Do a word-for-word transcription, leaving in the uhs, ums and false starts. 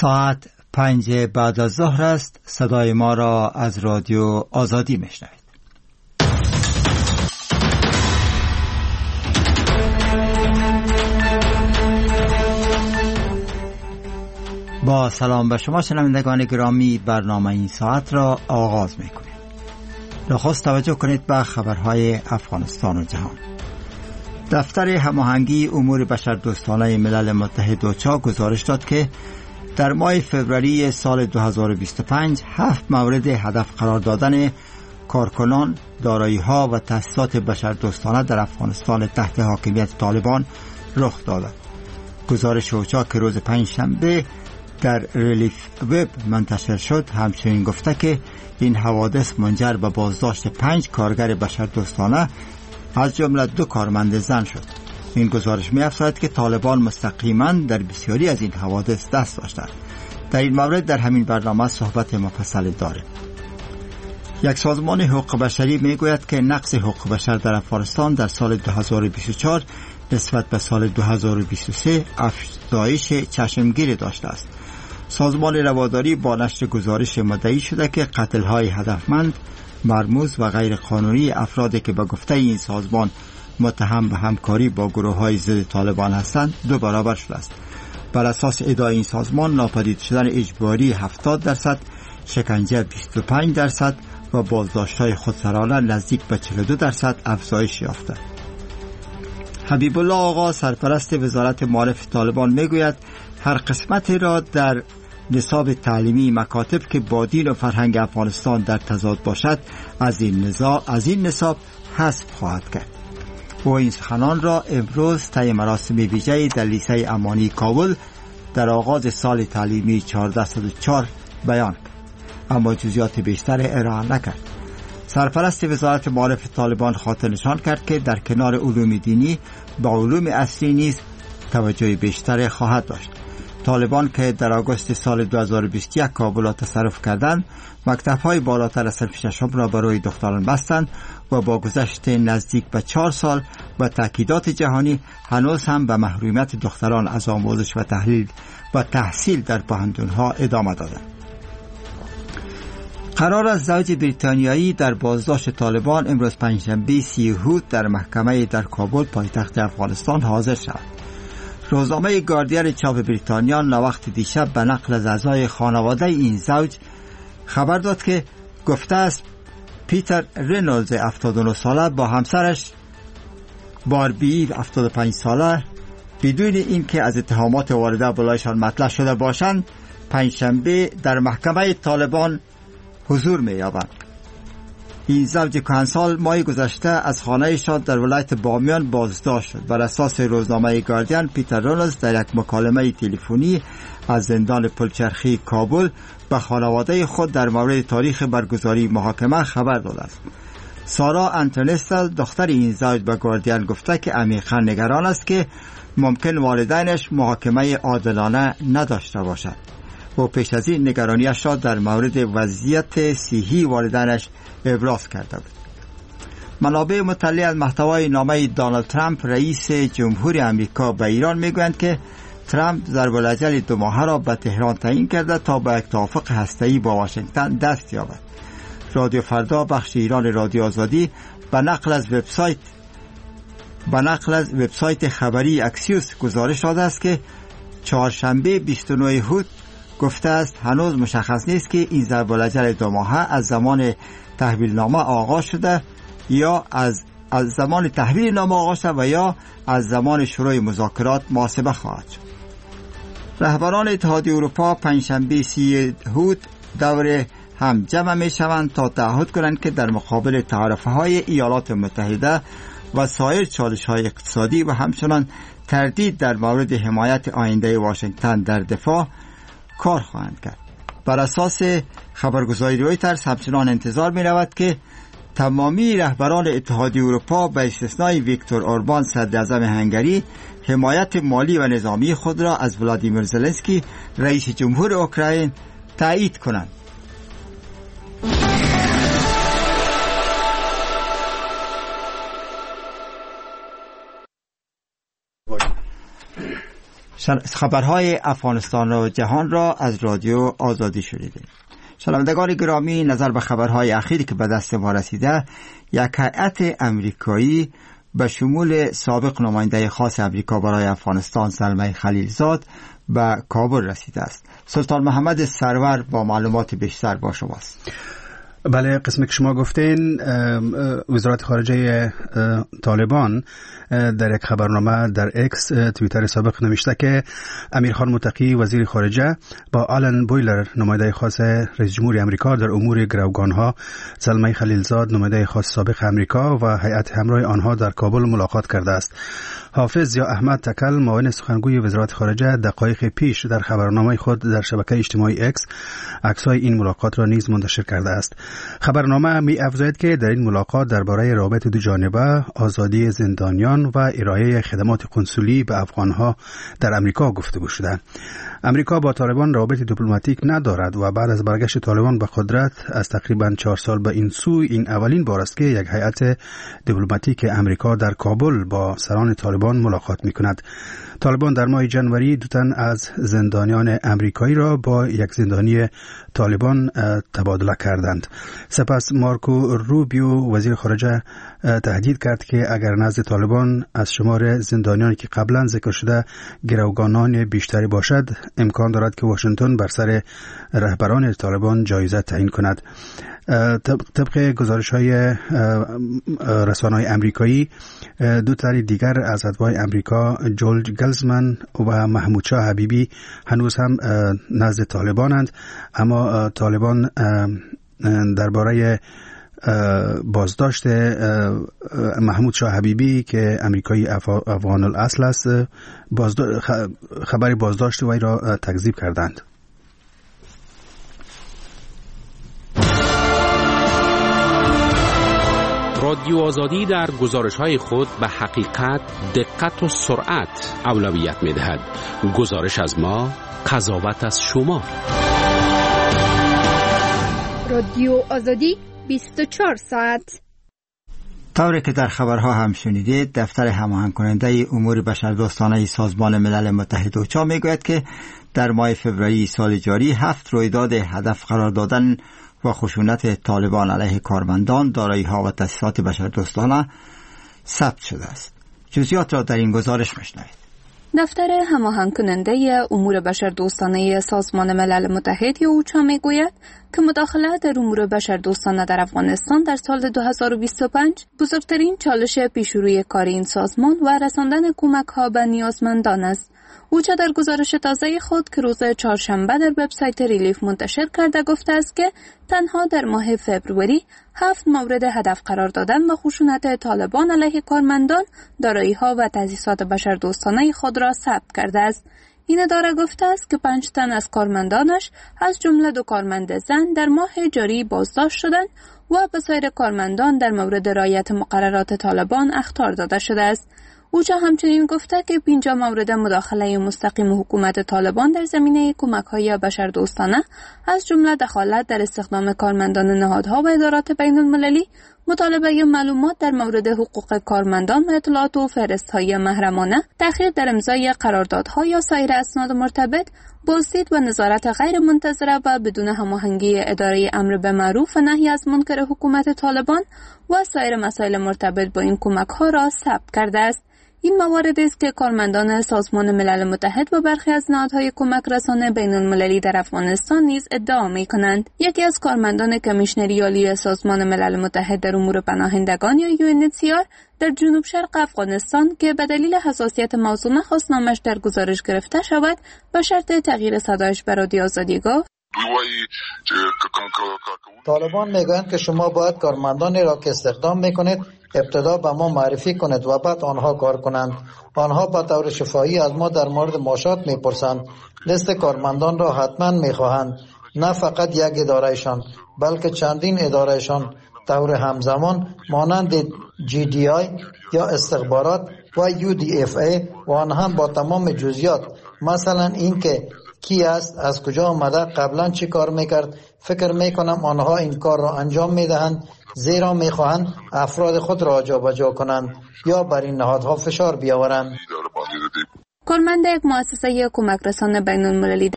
ساعت پنج بعد از ظهر است. صدای ما را از رادیو آزادی میشنوید. با سلام به شما شنوندگان گرامی، برنامه این ساعت را آغاز میکنیم. نخست توجه کنید به خبرهای افغانستان و جهان. دفتر هماهنگی امور بشردوستانه ملل متحد اوچا گزارش داد که در ماه فوریه سال دو هزار و بیست و پنج هفت مورد هدف قرار دادن کارکنان، دارایی‌ها و تأسیسات بشردوستانه در افغانستان تحت حاکمیت طالبان رخ داد. گزارش اوچا که روز پنجشنبه در ریلیف وب منتشر شد همچنین گفته که این حوادث منجر به بازداشت پنج کارگر بشردوستانه از جمله دو کارمند زن شد. این گزارش می‌افزاید که طالبان مستقیما در بسیاری از این حوادث دست داشتند. در این مورد در همین برنامه صحبت مفصل داریم. یک سازمان حقوق بشری میگوید که نقض حقوق بشر در افغانستان در سال دو هزار و بیست و چهار نسبت به سال دو هزار و بیست و سه افزایش چشمگیری داشته است. سازمان رواداری با نشر گزارش مدعی شده که قتل‌های هدفمند، مرموز و غیر قانونی افرادی که به گفته این سازمان متهم به همکاری با گروه‌های ضد طالبان هستند دو برابر شده است. بر اساس ادعای این سازمان ناپدید شدن اجباری هفتاد درصد، شکنجه بیست و پنج درصد و بازداشت‌های خودسرانه نزدیک به چهل و دو درصد افزایش یافته. حبیب الله آقا سرپرست وزارت معارف طالبان میگوید هر قسمتی را در نصاب تعلیمی مکاتب که با دین و فرهنگ افغانستان در تضاد باشد از این نصاب از این نصاب حذف خواهد کرد. او این سخنان را امروز طی مراسم ویژه‌ای در لیسه امانی کابل در آغاز سال تعلیمی چهارده صد و چهار بیان کرد، اما جزئیات بیشتر ارائه نکرد. سرپرست وزارت معارف طالبان خاطر نشان کرد که در کنار علوم دینی به علوم اصلی نیز توجه بیشتر خواهد داشت. طالبان که در آگوست سال دو هزار و بیست و یک کابل را تصرف کردند، مکتب‌های بالاتر از صنف ششم را برای دختران بستند و با گذشت نزدیک به چهار سال و تأکیدات جهانی هنوز هم به محرومیت دختران از آموزش و تحلیل و تحصیل در پوهنتون‌ها ادامه دادند. قرار است زوج بریتانیایی در بازداشت طالبان امروز پنجشنبه سی هوت در محکمه در کابل پایتخت افغانستان حاضر شود. روزنامه گاردین چاپ بریتانیا نوقت دیشب به نقل از اعضای خانواده این زوج خبر داد که گفته است پیتر رینولدز هفتاد و نه ساله با همسرش باربی هفتاد و پنج ساله بدون اینکه از اتهامات وارده بالایشان مطلع شده باشند پنجشنبه در محکمه طالبان حضور می‌یابند. این زوج کهنسال ماه گذشته از خانه‌شان در ولایت بامیان بازداشت شد. بر اساس روزنامه گاردین پیتر رونالدز در یک مکالمه تلفنی از زندان پلچرخی کابل به خانواده خود در مورد تاریخ برگزاری محاکمه خبر داده است. سارا انتونستل دختر این زوج به گاردین گفته که عمیقاً نگران است که ممکن والدینش محاکمه عادلانه نداشته باشد. او پیش از این نگرانیش را در مورد وضعیت صحی والدینش ابراز کرده بود. منابع مطلع از محتوای نامه دونالد ترامپ رئیس جمهوری آمریکا به ایران میگویند که ترامپ ضرب الاجل دو ماهه را به تهران تعیین کرده تا به یک توافق هسته‌ای با واشنگتن دست یابد. رادیو فردا بخش ایران رادیو آزادی به نقل از وبسایت به نقل از وبسایت خبری اکسیوس گزارش داده است که چهارشنبه بیست و نه هوت گفته است هنوز مشخص نیست که این ضرب الاجل دو ماهه از زمان تحویل نامه آغاز شده یا از از زمان تحویل نامه آغاز شده و یا از زمان شروع مذاکرات محاسبه خواهد شد. رهبران اتحادیه اروپا پنجشنبه سی هوت دور هم جمع می شوند تا تعهد کنند که در مقابل تعرفه‌های ایالات متحده و سایر چالش‌های اقتصادی و همچنان تردید در مورد حمایت آینده واشنگتن در دفاع کار خواهند کرد. بر اساس خبرگزاری رویترز همچنان انتظار می رود که تمامی رهبران اتحادیه اروپا به استثنای ویکتور اوربان صدر اعظم هنگری حمایت مالی و نظامی خود را از ولادیمیر زلنسکی رئیس جمهور اوکراین تایید کنند. خبرهای افغانستان و جهان را از رادیو آزادی شنیدید. شنوندگان گرامی، نظر به خبرهای اخیری که به دست ما رسیده، یک هیئت امریکایی به شمول سابق نماینده خاص امریکا برای افغانستان زلمه خلیلزاد به کابل رسیده است. سلطان محمد سرور با معلومات بیشتر با شماست. بله، قسمی که شما گفتین، وزارت خارجه طالبان در یک خبرنامه در اکس توییتر سابق نوشته که امیرخان متقی وزیر خارجه با آلن بویلر نماینده خاص رئیس جمهور آمریکا در امور گروگانها، زلمه خلیلزاد نماینده خاص سابق آمریکا و هیئت همراه آنها در کابل ملاقات کرده است. حافظ یا احمد تکل، معاون سخنگوی وزارت خارجه، دقایق پیش در خبرنامه خود در شبکه اجتماعی اکس عکس‌های این ملاقات را نیز منتشر کرده است. خبرنامه می افزاید که در این ملاقات درباره روابط دو جانبه، آزادی زندانیان و ارائه خدمات قنسولی به افغانها در امریکا گفتگو شده. امریکا با طالبان روابط دیپلماتیک ندارد و بعد از برگشت طالبان به قدرت از تقریبا چهار سال به این سو، این اولین بار است که یک هیئت دیپلماتیک امریکا در کابل با سران طالبان ملاقات می‌کند. طالبان در ماه جنوری دو تن از زندانیان امریکایی را با یک زندانی طالبان تبادله کردند. سپس مارکو روبیو وزیر خارجه تهدید کرد که اگر نزد طالبان از شمار زندانیانی که قبلا ذکر شده گروگانان بیشتری باشد، امکان دارد که واشنگتن بر سر رهبران طالبان جایزه تعیین کند. طبق گزارش‌های رسانه‌های امریکایی، دو تن دیگر از اتباع امریکا، جورج گلزمن و محمود شاه حبیبی، هنوز هم نزد طالبانند، اما طالبان درباره بازداشت محمود شاه حبیبی که امریکایی افغان الاصل است، خبر بازداشت وی را تکذیب کردند. رادیو آزادی در گزارش‌های خود به حقیقت، دقت و سرعت اولویت می‌دهد. گزارش از ما، قضاوت از شما. رادیو آزادی بیست و چهار ساعت. طوری که در خبرها هم شنیدید، دفتر هماهنگ کننده امور بشردوستانه سازمان ملل متحد اوچا میگوید که در ماه فوریه سال جاری هفت رویداد هدف قرار دادن و خشونت طالبان علیه کارمندان، دارایی‌ها و تأسیسات بشردوستانه ثبت شده است. جزئیات را در این گزارش میشنوید. دفتر هماهنگ کننده امور بشردوستانه سازمان ملل متحد یا اوچا میگوید که مداخله در امور بشردوستانه در افغانستان در سال دو هزار و بیست و پنج بزرگترین چالش پیشروی کار این سازمان و رساندن کمک‌ها به نیازمندان است. اوچا در گزارش تازه خود که روز چهارشنبه در وبسایت ریلیف منتشر کرده گفته است که تنها در ماه فوریه هفت مورد هدف قرار دادن و خشونت طالبان علیه کارمندان، دارایی‌ها و تأسیسات بشردوستانه خود را ثبت کرده است. این اداره گفته است که پنج تن از کارمندانش از جمله دو کارمند زن در ماه جاری بازداشت شدند و به سایر کارمندان در مورد رعایت مقررات طالبان اخطار داده شده است. اوچا همچنین گفته که پنجاه مورد مداخله مستقیم حکومت طالبان در زمینه کمک‌های بشردوستانه از جمله دخالت در استخدام کارمندان نهادها و ادارات بین‌المللی، مطالبه معلومات در مورد حقوق کارمندان و اطلاعات و فهرست‌های محرمانه، تأخیر در امضای قراردادها یا سایر اسناد مرتبط، بازدید و نظارت غیر منتظره و بدون هماهنگی اداره امر به معروف و نهی از منکر حکومت طالبان و سایر مسائل مرتبط با این کمک‌ها را ثبت کرده است. این موارد است که کارمندان سازمان ملل متحد و برخی از نهادهای کمک رسانه بین المللی در افغانستان نیز ادعا می کنند. یکی از کارمندان کمیشنری عالی سازمان ملل متحد در امور پناهندگان یا یو ان اچ سی آر در جنوب شرق افغانستان که به دلیل حساسیت موضوع نخواست نامش در گزارش گرفته شود، به شرط تغییر صدایش به رادیو آزادی گفت: طالبان میگویند که شما باید کارمندانی را که استخدام میکنید ابتدا به ما معرفی کنید و بعد آنها کار کنند. آنها به طور شفاهی از ما در مورد معاشات میپرسند. لیست کارمندان را حتما میخواهند، نه فقط یک ادارهشان بلکه چندین ادارهشان طور همزمان مانند جی دی آی یا استخبارات و یو دی اف ای و آن هم با تمام جزئیات، مثلا اینکه کی است، از کجا آمده، قبلا چی کار میکرد. فکر میکنم آنها این کار را انجام میدهند زیرا میخواهند افراد خود را جابجا کنند یا بر این نهادها فشار بیاورند. کارمند یک مؤسسه کمک رسان بین المللی